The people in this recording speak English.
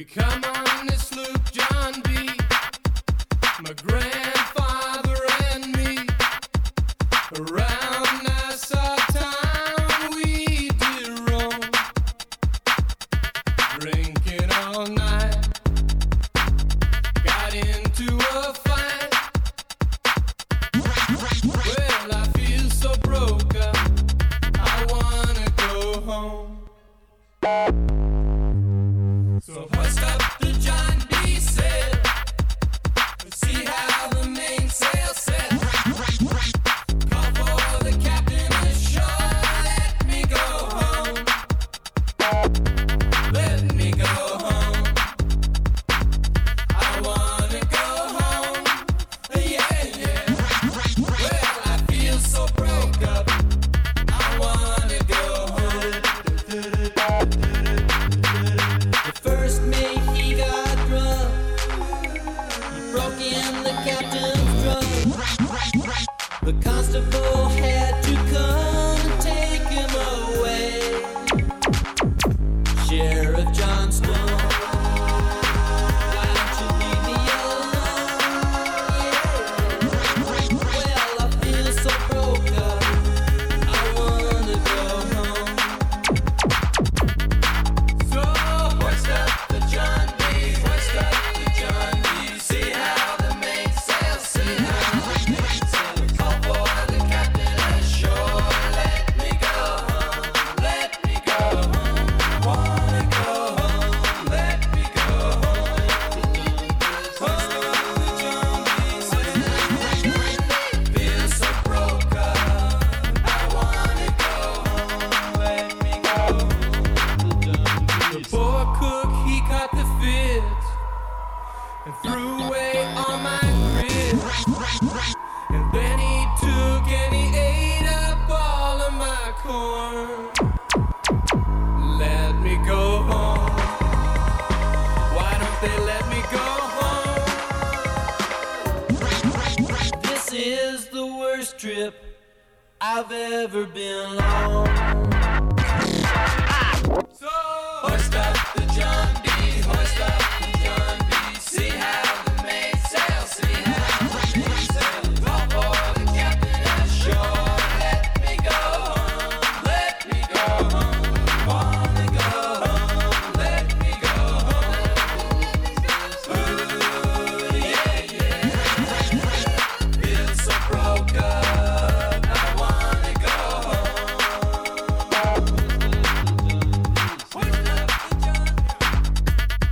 We come on this sloop, John B., my grandfather and me. Around Nassau town we did roam, drinking all night. Got into a fight. Well, I feel so broke up, I wanna go home. So hoist up the John B. sail, see how the mainsail set. Call for the captain ashore, let me go home. Let me go home. I wanna go home. Yeah, yeah. Well, I feel so broke up, I wanna go home. The first mate, he got drunk. He broke in the captain's drum. The constable had to come and take him away. Sheriff John Stone, why don't you leave me alone? Yeah. Well, I feel so broke up, I wanna go home. So hoist up the John B., hoist up the John B. See how the mainsail, see how the mainsail. Call for the captain ashore, let me go home, let me go home. Wanna go home, let me go home. Hoist up the John B., feel so broke up, I wanna go home, let me go home. The poor cook, he caught the fits and threw away all my grits. And then he took and he ate up all of my corn. Let me go home. Why don't they let me go home? This is the worst trip I've ever been on. So hoist up the John B., hoist up the John B. See how the mainsail, see how the mainsail. Call for the captain ashore, let me go home, let me go home. Wanna go home, let me go home. Ooh, yeah, yeah. Feel so broke up, I wanna go home. Hoist up the John B.